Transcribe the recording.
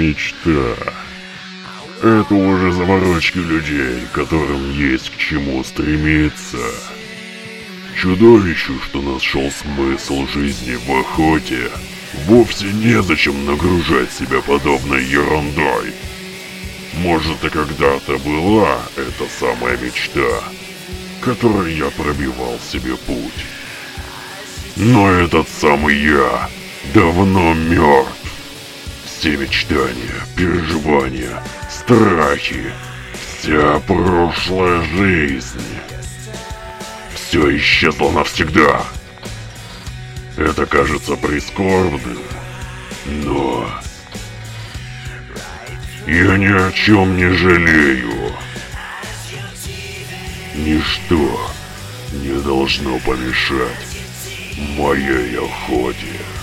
мечта. Это уже заморочки людей, которым есть к чему стремиться. Чудовищу, что нашел смысл жизни в охоте, вовсе незачем нагружать себя подобной ерундой. Может, и когда-то была эта самая мечта, которой я пробивал себе путь. Но этот самый я давно мертв. Все мечтания, переживания, страхи, вся прошлая жизнь. Все исчезло навсегда. Это кажется прискорбным, но я ни о чем не жалею. Ничто не должно помешать моей охоте.